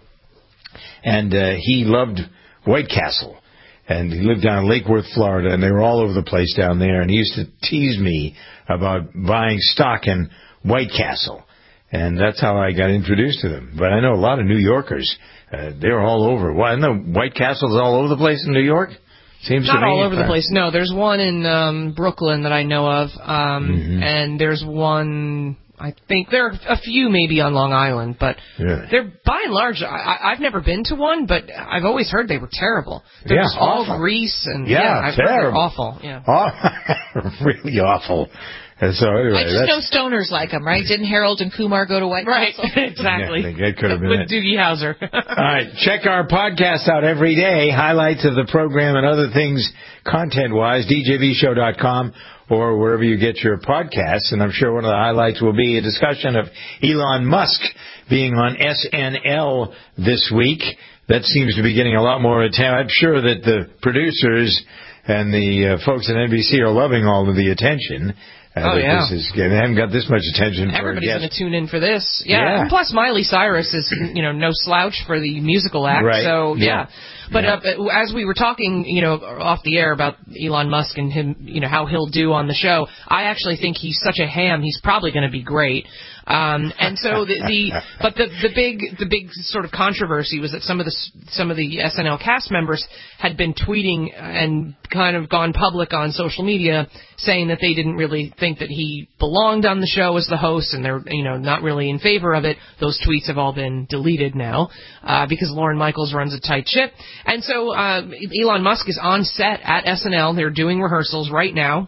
And uh, he loved White Castle. And he lived down in Lake Worth, Florida, and they were all over the place down there. And he used to tease me about buying stock in White Castle. And that's how I got introduced to them. But I know a lot of New Yorkers, uh, they're all over. Well, I know White Castle's all over the place in New York. Seems Not to me. all over the place. No, there's one in um, Brooklyn that I know of, um, Mm-hmm. and there's one. I think there are a few maybe on Long Island, but Really? they're by and large. I, I- I've never been to one, but I've always heard they were terrible. They're Yeah, just all awful. grease and Yeah, yeah, I've heard they're terrible. awful. Yeah. Oh, really awful. And so anyway, I just that's, know stoners like them, right? Didn't Harold and Kumar go to White Right, Castle? exactly. Yeah, that could have been With it. Doogie Howser. All right, check our podcast out every day, highlights of the program and other things content-wise, d j v show dot com or wherever you get your podcasts. And I'm sure one of the highlights will be a discussion of Elon Musk being on S N L this week. That seems to be getting a lot more attention. I'm sure that the producers and the uh, folks at N B C are loving all of the attention. Uh, Oh, that yeah. This is, they haven't got this much attention for a Everybody's guest. going to tune in for this. Yeah. Yeah. And plus, Miley Cyrus is, you know, no slouch for the musical act. Right. So, Yeah. yeah. But Yeah. uh, as we were talking, you know, off the air about Elon Musk and him, you know, how he'll do on the show, I actually think he's such a ham. He's probably going to be great. Um, and so the, the but the the big the big sort of controversy was that some of the some of the S N L cast members had been tweeting and kind of gone public on social media saying that they didn't really think that he belonged on the show as the host, and they're you know not really in favor of it. Those tweets have all been deleted now uh, because Lorne Michaels runs a tight ship, and so uh, Elon Musk is on set at S N L. They're doing rehearsals right now.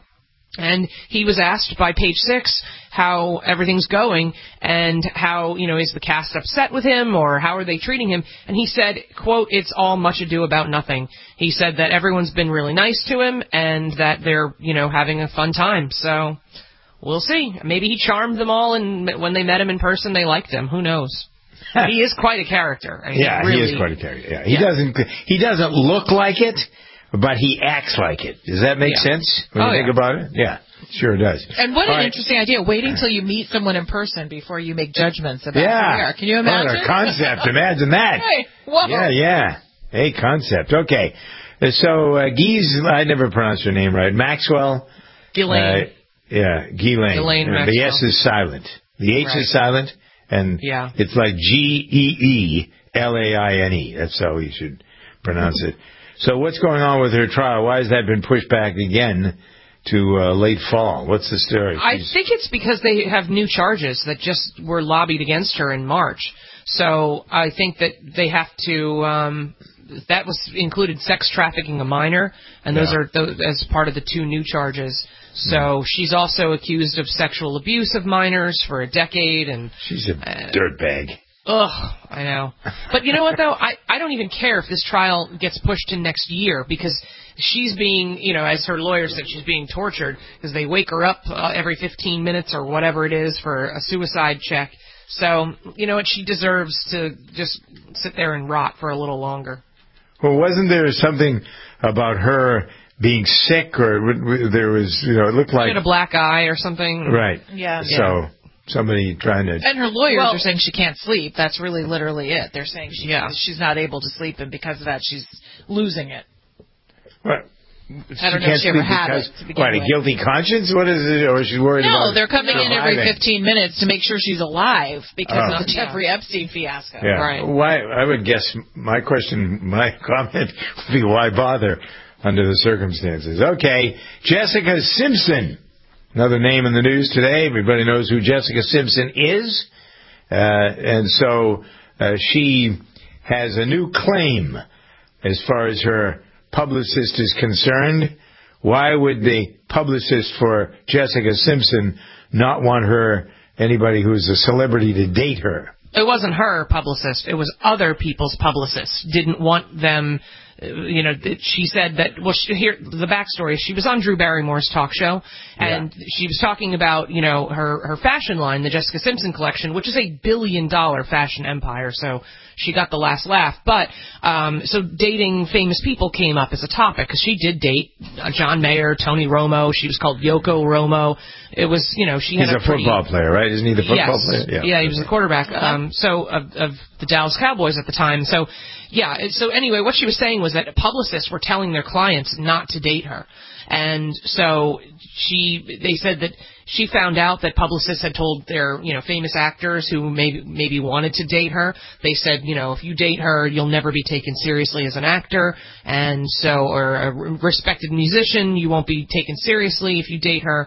And he was asked by Page Six how everything's going and how, you know, is the cast upset with him or how are they treating him? And he said, quote, it's all much ado about nothing. He said that everyone's been really nice to him and that they're, you know, having a fun time. So we'll see. Maybe he charmed them all, and when they met him in person, they liked him. Who knows? He is quite a character. I mean, yeah, he, really, he is quite a character. Yeah. He yeah. doesn't he doesn't look like it, but he acts like it. Does that make yeah. sense when oh, you think yeah. about it? Yeah, sure does. And what All an right. interesting idea. Wait until you meet someone in person before you make judgments about yeah. who they are. Can you imagine? What a concept. Imagine that. Hey, whoa. Yeah, yeah. Hey, concept. Okay. So, uh, Ghislaine, I never pronounced her name right. Maxwell. Ghislaine. Uh, yeah, Ghislaine. Ghislaine uh, the S is silent. The H right. is silent, and yeah. it's like G E E L A I N E. That's how you should pronounce it. So what's going on with her trial? Why has that been pushed back again to uh, late fall? What's the story? I She's... think it's because they have new charges that just were lobbied against her in March. So I think that they have to... Um, that was included sex trafficking a minor, and those yeah. are those, as part of the two new charges. So mm. she's also accused of sexual abuse of minors for a decade. And she's a uh, dirtbag. Ugh, I know. But you know what, though? I, I don't even care if this trial gets pushed to next year, because she's being, you know, as her lawyer said, she's being tortured because they wake her up uh, every fifteen minutes or whatever it is for a suicide check. So, you know what? She deserves to just sit there and rot for a little longer. Well, wasn't there something about her being sick, or there was, you know, it looked like... She had a black eye or something. Right. Yeah. So... Yeah. Somebody trying to... And her lawyers well, are saying she can't sleep. That's really literally it. They're saying she, yeah. she's not able to sleep, and because of that, she's losing it. What? I don't know if she ever had because, it to begin what, with. a guilty conscience? What is it? Or she's worried no, about... No, they're coming surviving. in every fifteen minutes to make sure she's alive because oh. of the Jeffrey yeah. Epstein fiasco. Yeah. Right. Why? I would guess my question, my comment would be, why bother under the circumstances? Okay, Jessica Simpson. Another name in the news today. Everybody knows who Jessica Simpson is. Uh, and so uh, she has a new claim as far as her publicist is concerned. Why would the publicist for Jessica Simpson not want her, anybody who's a celebrity, to date her? It wasn't her publicist. It was other people's publicists. Didn't want them... You know, she said that, well, she, here, the backstory is she was on Drew Barrymore's talk show, and yeah. she was talking about, you know, her, her fashion line, the Jessica Simpson collection, which is a billion-dollar fashion empire, so she got the last laugh. But, um, so dating famous people came up as a topic, because she did date uh, John Mayer, Tony Romo. She was called Yoko Romo. It was, you know, she He's had a a pretty, football player, right? Isn't he the football yes. player? Yeah. yeah, he was the quarterback, um, so, of, of the Dallas Cowboys at the time. So, yeah, so anyway, what she was saying was that publicists were telling their clients not to date her. And so she, they said that she found out that publicists had told their, you know, famous actors who maybe, maybe wanted to date her. They said, you know, if you date her, you'll never be taken seriously as an actor. And so, or a respected musician, you won't be taken seriously if you date her.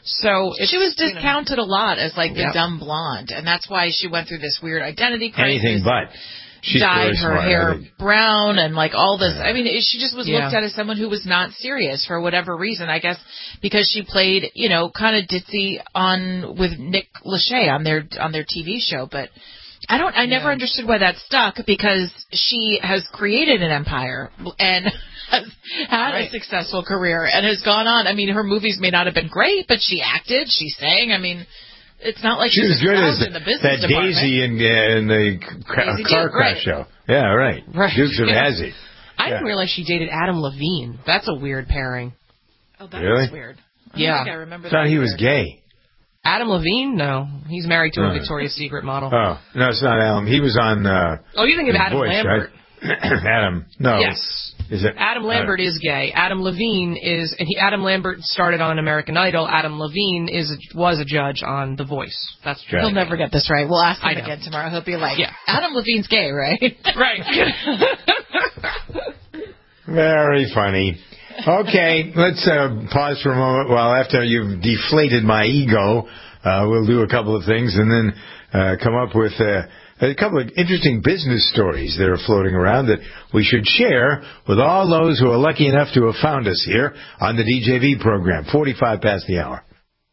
So she was discounted you know, a lot as like the yep. dumb blonde, and that's why she went through this weird identity crisis. Anything but. She's dyed her smart, hair brown and like all this. Yeah. I mean, she just was yeah. looked at as someone who was not serious for whatever reason. I guess because she played, you know, kind of ditzy on with Nick Lachey on their on their T V show. But I don't. I never yeah. understood why that stuck, because she has created an empire and has had right. a successful career and has gone on. I mean, her movies may not have been great, but she acted, she sang. I mean. It's not like she was good as in the business that department. Daisy in, uh, in the car, Daisy car Duke, crash right. show. Yeah, right. Right. Dukes of yeah. Hazzard. I yeah. didn't realize she dated Adam Levine. That's a weird pairing. Oh, that really? was weird. I yeah. don't think I remember I thought that he either. was gay. Adam Levine? No. He's married to uh, a Victoria's Secret model. Oh, no, it's not Adam. He was on... Uh, oh, you think of Adam Voice, Lambert. Right? Adam. No. Yes. Is it? Adam Lambert uh, is gay. Adam Levine is... and he, Adam Lambert started on American Idol. Adam Levine is a, was a judge on The Voice. That's true. He'll never get this right. We'll ask him I know. again tomorrow. He'll be like, yeah. Adam Levine's gay, right? Right. Very funny. Okay, let's uh, pause for a moment. Well, after you've deflated my ego, uh, we'll do a couple of things and then uh, come up with uh, a couple of interesting business stories that are floating around that we should share with all those who are lucky enough to have found us here on the D J V program, forty-five past the hour.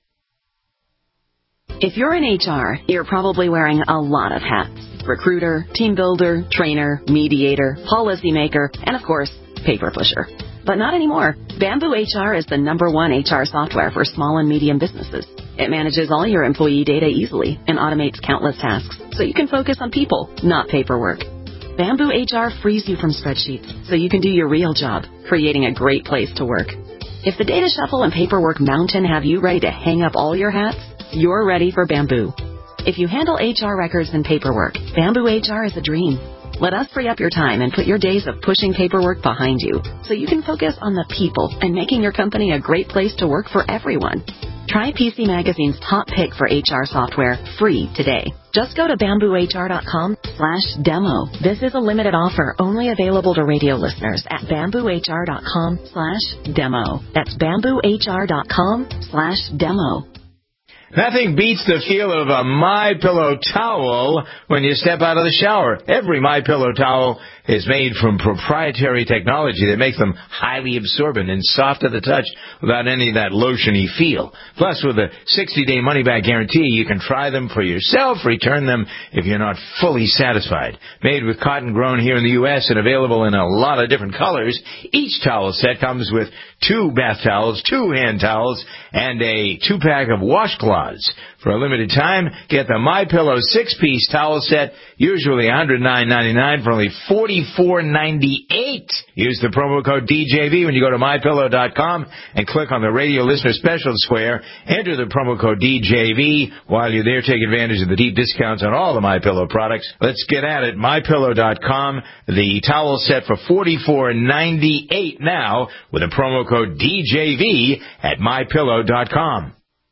If you're in H R, you're probably wearing a lot of hats. Recruiter, team builder, trainer, mediator, policymaker, and of course, paper pusher. But not anymore. Bamboo H R is the number one H R software for small and medium businesses. It manages all your employee data easily and automates countless tasks, so you can focus on people, not paperwork. Bamboo H R frees you from spreadsheets, so you can do your real job, creating a great place to work. If the data shuffle and paperwork mountain have you ready to hang up all your hats, you're ready for Bamboo. If you handle H R records and paperwork, Bamboo H R is a dream. Let us free up your time and put your days of pushing paperwork behind you so you can focus on the people and making your company a great place to work for everyone. Try P C Magazine's top pick for H R software free today. Just go to bamboo h r dot com slash demo. This is a limited offer only available to radio listeners at bamboo h r dot com slash demo. That's bamboo h r dot com slash demo. Nothing beats the feel of a MyPillow towel when you step out of the shower. Every MyPillow towel is made from proprietary technology that makes them highly absorbent and soft to the touch without any of that lotiony feel. Plus, with a sixty-day money-back guarantee, you can try them for yourself, return them if you're not fully satisfied. Made with cotton grown here in the U S and available in a lot of different colors, each towel set comes with two bath towels, two hand towels, and a two-pack of washcloths. For a limited time, get the MyPillow six-piece towel set, usually one hundred nine ninety-nine for only forty-four ninety-eight. Use the promo code D J V when you go to my pillow dot com and click on the radio listener special square. Enter the promo code D J V. While you're there, take advantage of the deep discounts on all the MyPillow products. Let's get at it. my pillow dot com. The towel set for forty-four ninety-eight now with the promo code D J V at my pillow dot com.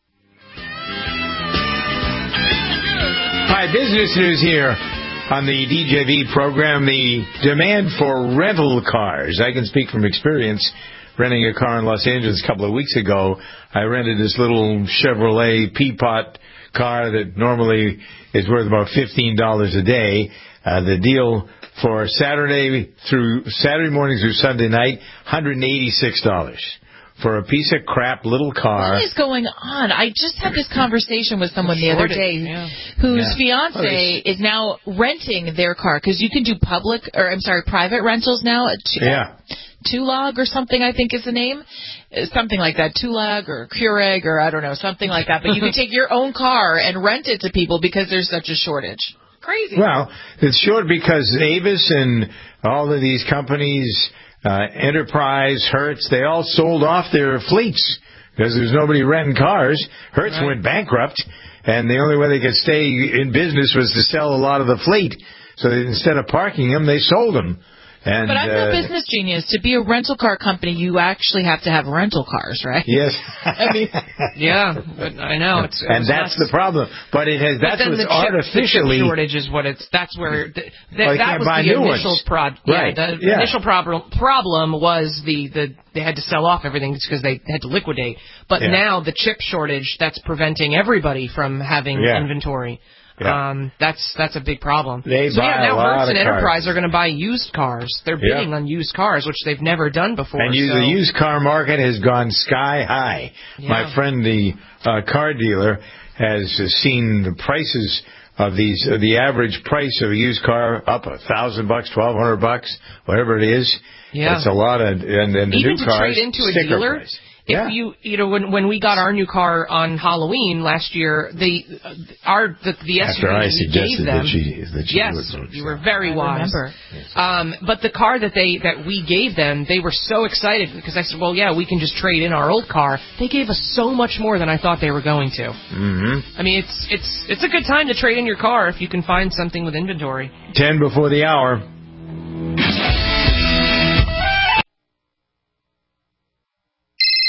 Hi, business news here on the D J V program. The demand for rental cars. I can speak from experience. Renting a car in Los Angeles a couple of weeks ago, I rented this little Chevrolet Peapod car that normally is worth about fifteen dollars a day. Uh, the deal for Saturday through Saturday morning through Sunday night, one hundred eighty-six dollars. For a piece of crap little car. What is going on? I just had this conversation with someone the other day yeah. whose yeah. fiance oh, is now renting their car because you can do public, or I'm sorry, private rentals now. Yeah. Tulog or something, I think is the name. Something like that. Tulag or Keurig or I don't know, something like that. But you can take your own car and rent it to people because there's such a shortage. Crazy. Well, it's short because Avis and all of these companies, Uh, Enterprise, Hertz, they all sold off their fleets because there's nobody renting cars. Hertz right. went bankrupt, and the only way they could stay in business was to sell a lot of the fleet. So instead of parking them, they sold them. And, but I'm uh, no business genius. To be a rental car company, you actually have to have rental cars, right? Yes. I mean, yeah, but I know. It's, it and that's nuts. The problem. But it has. That's what's the chip, artificially. The chip shortage is what it's. That's where the, the, well, that was the initial problem. Right. Yeah, the yeah. initial problem problem was the, the they had to sell off everything because they had to liquidate. But yeah. now the chip shortage that's preventing everybody from having yeah. inventory. Yeah. Um, that's that's a big problem. They so buy yeah, now a lot Hertz and of Enterprise cars. are going to buy used cars. They're bidding yeah. on used cars, which they've never done before. And so. the used car market has gone sky high. Yeah. My friend, the uh, car dealer, has seen the prices of these. Uh, the average price of a used car up a thousand bucks, twelve hundred bucks, whatever it is. Yeah, it's a lot of. And then the even new to cars, trade into a dealer. Price. If yeah. you you know when when we got our new car on Halloween last year, the uh, our the, the S U V After I we gave them, that she, that she yes, would, you were very I wise. Remember. Um, but the car that they that we gave them, they were so excited because I said, well, yeah, we can just trade in our old car. They gave us so much more than I thought they were going to. Mm-hmm. I mean, it's it's it's a good time to trade in your car if you can find something with inventory. Ten before the hour. Hello?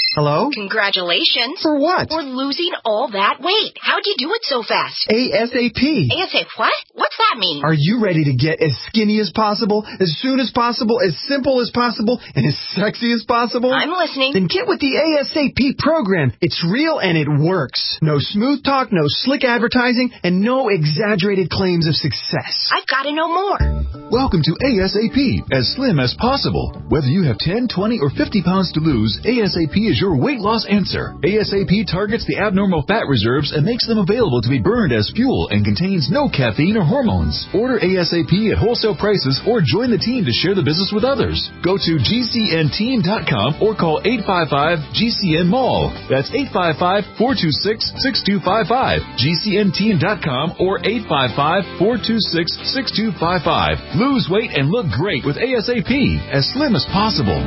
Congratulations. For what? For losing all that weight. How'd you do it so fast? ASAP. ASAP what? What's that mean? Are you ready to get as skinny as possible, as soon as possible, as simple as possible, and as sexy as possible? I'm listening. Then get with the ASAP program. It's real and it works. No smooth talk, no slick advertising, and no exaggerated claims of success. I've got to know more. Welcome to ASAP, as slim as possible. Whether you have ten, twenty, or fifty pounds to lose, ASAP is your weight loss answer. ASAP targets the abnormal fat reserves and makes them available to be burned as fuel and contains no caffeine or hormones. Order ASAP at wholesale prices or join the team to share the business with others. Go to G C N team dot com or call eight five five G C N mall. That's eight five five, four two six, six two five five. G C N team dot com or eight five five, four two six, six two five five. Lose weight and look great with ASAP, as slim as possible.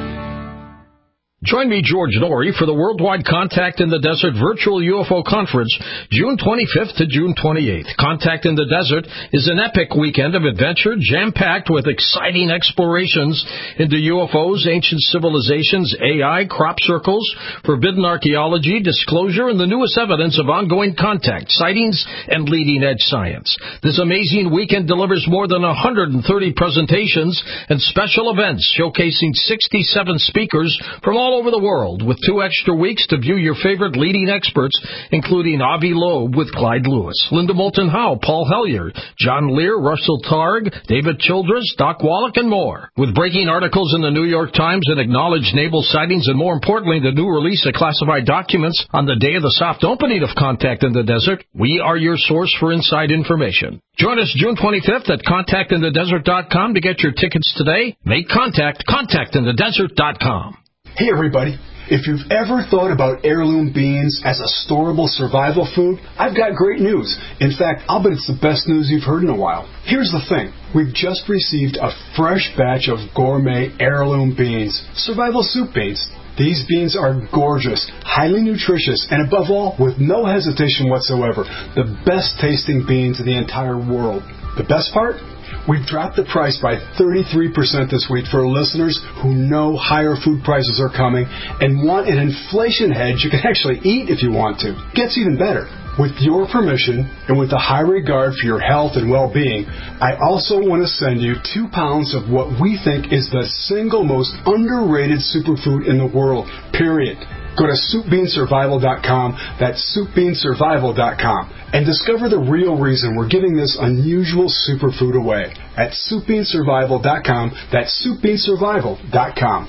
Join me, George Norrie, for the Worldwide Contact in the Desert Virtual U F O Conference, June twenty-fifth to June twenty-eighth. Contact in the Desert is an epic weekend of adventure, jam-packed with exciting explorations into U F Os, ancient civilizations, A I, crop circles, forbidden archaeology, disclosure, and the newest evidence of ongoing contact, sightings, and leading-edge science. This amazing weekend delivers more than one hundred thirty presentations and special events showcasing sixty-seven speakers from all over the world, with two extra weeks to view your favorite leading experts, including Avi Loeb with Clyde Lewis, Linda Moulton Howe, Paul Hellyer, John Lear, Russell Targ, David Childress, Doc Wallach, and more. With breaking articles in the New York Times and acknowledged naval sightings, and more importantly, the new release of classified documents on the day of the soft opening of Contact in the Desert, we are your source for inside information. Join us June twenty-fifth at contact in the desert dot com to get your tickets today. Make contact, contact in the desert dot com. Hey everybody, if you've ever thought about heirloom beans as a storable survival food, I've got great news. In fact, I'll bet it's the best news you've heard in a while. Here's the thing. We've just received a fresh batch of gourmet heirloom beans, survival soup beans. These beans are gorgeous, highly nutritious, and above all, with no hesitation whatsoever, the best tasting beans in the entire world. The best part? We've dropped the price by thirty-three percent this week for listeners who know higher food prices are coming and want an inflation hedge you can actually eat if you want to. Gets even better. With your permission and with a high regard for your health and well-being, I also want to send you two pounds of what we think is the single most underrated superfood in the world, period. Go to soup bean survival dot com, that's soup bean survival dot com, and discover the real reason we're giving this unusual superfood away at soup bean survival dot com, that's soup bean survival dot com.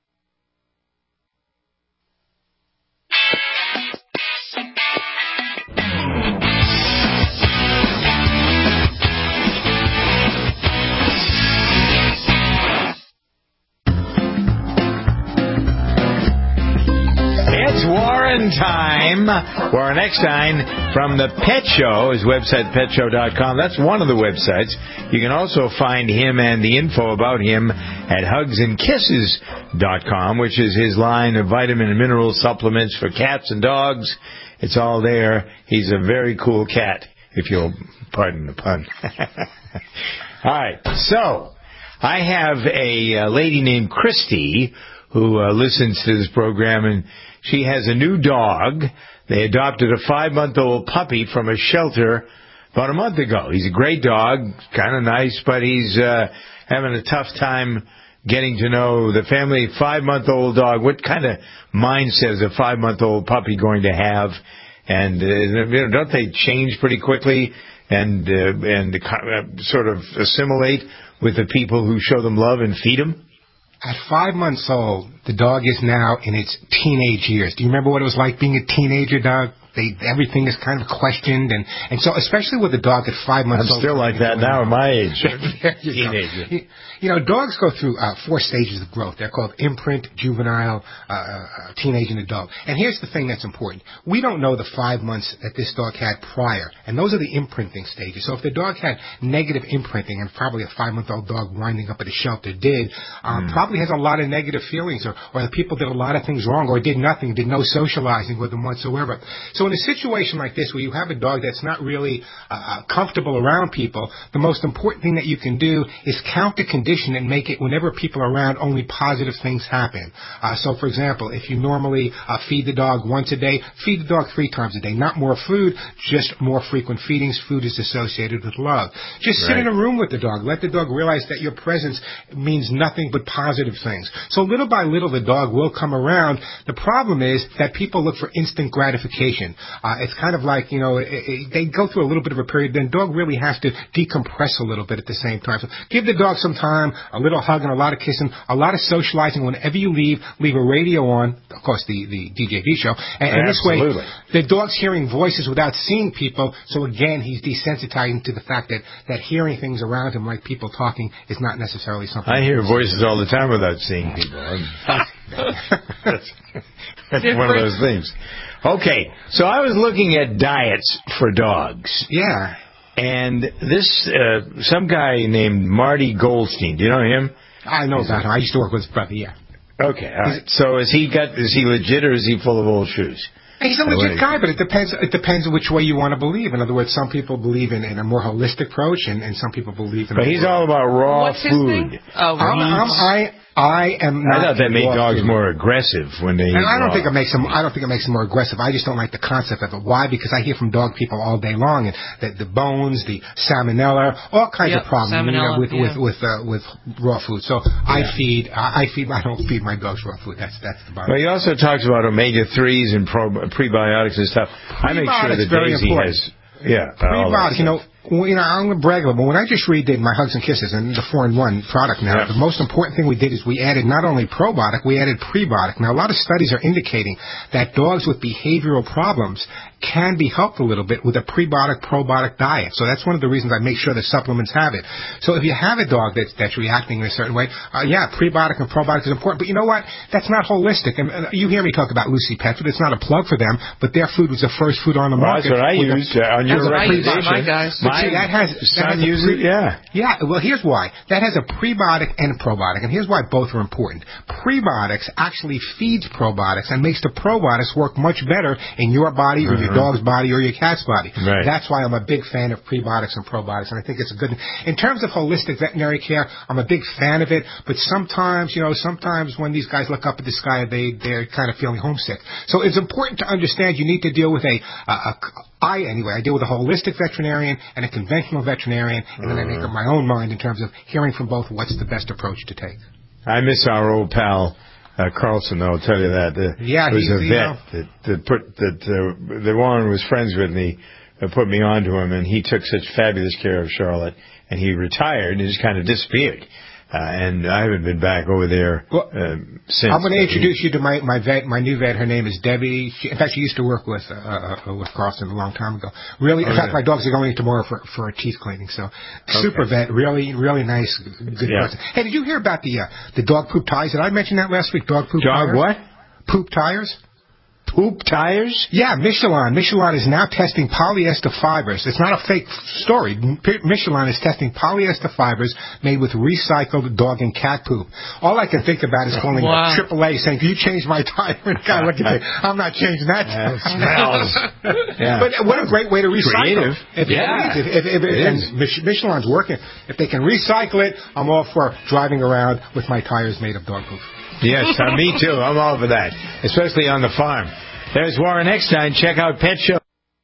Warren time. Warren Eckstein from the Pet Show, his website pet show dot com. That's one of the websites. You can also find him and the info about him at hugs and kisses dot com, which is his line of vitamin and mineral supplements for cats and dogs. It's all there. He's a very cool cat, if you'll pardon the pun. All right, so I have a, a lady named Christy who uh, listens to this program, and she has a new dog. They adopted a five-month-old puppy from a shelter about a month ago. He's a great dog, kind of nice, but he's uh, having a tough time getting to know the family. Five-month-old dog, what kind of mindset is a five-month-old puppy going to have? And uh, you know, don't they change pretty quickly and uh, and uh, sort of assimilate with the people who show them love and feed them? At five months old, the dog is now in its teenage years. Do you remember what it was like being a teenager dog? They, everything is kind of questioned, and, and so especially with a dog at five months I'm old. I'm still like that now at my age. you, know, you, you know, dogs go through uh, four stages of growth. They're called imprint, juvenile, uh, uh, teenage, and adult. And here's the thing that's important. We don't know the five months that this dog had prior, and those are the imprinting stages. So if the dog had negative imprinting, and probably a five-month-old dog winding up at a shelter did, um, mm. probably has a lot of negative feelings, or, or the people did a lot of things wrong, or did nothing, did no socializing with them whatsoever. So in a situation like this where you have a dog that's not really uh, comfortable around people, the most important thing that you can do is count the condition and make it whenever people are around, only positive things happen. Uh, so, for example, if you normally uh, feed the dog once a day, feed the dog three times a day. Not more food, just more frequent feedings. Food is associated with love. Just sit Right. in a room with the dog. Let the dog realize that your presence means nothing but positive things. So little by little, the dog will come around. The problem is that people look for instant gratification. Uh, it's kind of like, you know, it, it, they go through a little bit of a period, then dog really has to decompress a little bit at the same time. So give the dog some time, a little hug and a lot of kissing, a lot of socializing. Whenever you leave, leave a radio on, of course, the, the D J V show. And, and this way, the dog's hearing voices without seeing people. So again, he's desensitizing to the fact that, that hearing things around him, like people talking, is not necessarily something. I hear voices all the time without seeing people. that's that's one of those things. Okay, so I was looking at diets for dogs. Yeah. And this, uh, some guy named Marty Goldstein, do you know him? I know about him. I used to work with his brother, yeah. Okay, all right. So is he got, is he legit or is he full of old shoes? He's a legit guy, but it depends. It depends which way you want to believe. In other words, some people believe in, in a more holistic approach, and, and some people believe in. But a he's more, all about raw What's his food. name? Oh, I'm, I'm, I I am. I Not thought that made raw dogs food. more aggressive when they. And eat I don't raw. think it makes them. I don't think it makes them more aggressive. I just don't like the concept of it. Why? Because I hear from dog people all day long, and the, the bones, the salmonella, all kinds Yep, of problems you know, salmonella, with yeah. with with uh, with raw food. So I feed. I, I feed. I don't feed my dogs raw food. That's that's the bottom. Well, he also talks about omega threes and pro, prebiotics and stuff. I make sure Prebiotics that very Daisy important. has. Yeah, all that Prebiotics, you know, stuff. well, you know, I'm going to brag a little, but when I just redid my Hugs and Kisses and the four in one product now, Yeah. the most important thing we did is we added not only probiotic, we added prebiotic. Now, a lot of studies are indicating that dogs with behavioral problems can be helped a little bit with a prebiotic, probiotic diet. So that's one of the reasons I make sure the supplements have it. So if you have a dog that's, that's reacting in a certain way, uh, yeah, prebiotic and probiotic is important. But you know what? That's not holistic. And uh, you hear me talk about Lucy Pet Food. It's not a plug for them, but their food was the first food on the Well, market. that's what I with a- used uh, on your as a recommendation. prebiotic. My guys. But see, that has, that son has a uses pre- it, yeah. Yeah, well, here's why. That has a prebiotic and a probiotic, and here's why both are important. Prebiotics actually feeds probiotics and makes the probiotics work much better in your body or your Uh-huh. dog's body or your cat's body. Right. That's why I'm a big fan of prebiotics and probiotics, and I think it's a good... In terms of holistic veterinary care, I'm a big fan of it, but sometimes, you know, sometimes when these guys look up at the sky, they, they're kind of feeling homesick. So it's important to understand you need to deal with a... a, a I, anyway, I deal with a holistic veterinarian and a conventional veterinarian, and then I make up my own mind in terms of hearing from both what's the best approach to take. I miss our old pal uh, Carlson. I'll tell you that. Uh, Yeah, it was he's, a you vet know- that, that put that uh, that Warren was friends with me. Uh, put me on to him, and he took such fabulous care of Charlotte. And he retired and just kind of disappeared. Uh, and I haven't been back over there um, since. I'm going to introduce you to my, my vet, my new vet. Her name is Debbie. She, in fact, she used to work with uh, uh, with Carlson a long time ago. Really, in Oh, fact, yeah. my dogs are going in tomorrow for for a teeth cleaning. So, super vet, really, really nice, good Yeah. person. Hey, did you hear about the uh, the dog poop tires? Did I mention that last week? Dog poop Dog tires. what? Poop tires. Poop tires? Yeah, Michelin. Michelin is now testing polyester fibers. It's not a fake story. M- Michelin is testing polyester fibers made with recycled dog and cat poop. All I can think about is calling Wow. triple A saying, "Can you change my tire?" And the guy look at me, "I'm not changing that." That smells. Yeah. But what a great way to recycle. Creative. If Yeah. it is, if, if, if, It and is. Mich- Michelin's working. If they can recycle it, I'm all for driving around with my tires made of dog poop. Yes, uh, me too. I'm all for that, especially on the farm. There's Warren Eckstein. Check out Pet Show.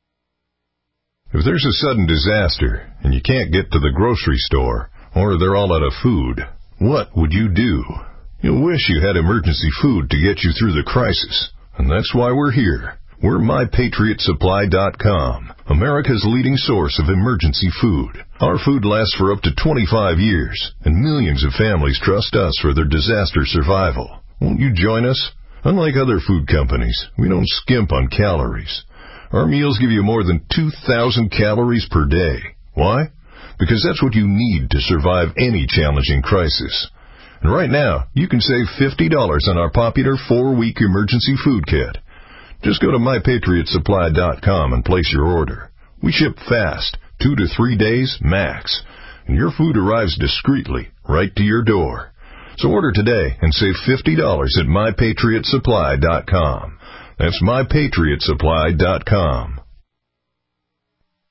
If there's a sudden disaster and you can't get to the grocery store or they're all out of food, what would you do? You'll wish you had emergency food to get you through the crisis. And that's why we're here. We're my patriot supply dot com, America's leading source of emergency food. Our food lasts for up to twenty-five years, and millions of families trust us for their disaster survival. Won't you join us? Unlike other food companies, we don't skimp on calories. Our meals give you more than two thousand calories per day. Why? Because that's what you need to survive any challenging crisis. And right now, you can save fifty dollars on our popular four-week emergency food kit. Just go to my patriot supply dot com and place your order. We ship fast, two to three days max, and your food arrives discreetly right to your door. So order today and save fifty dollars at my patriot supply dot com. That's my patriot supply dot com.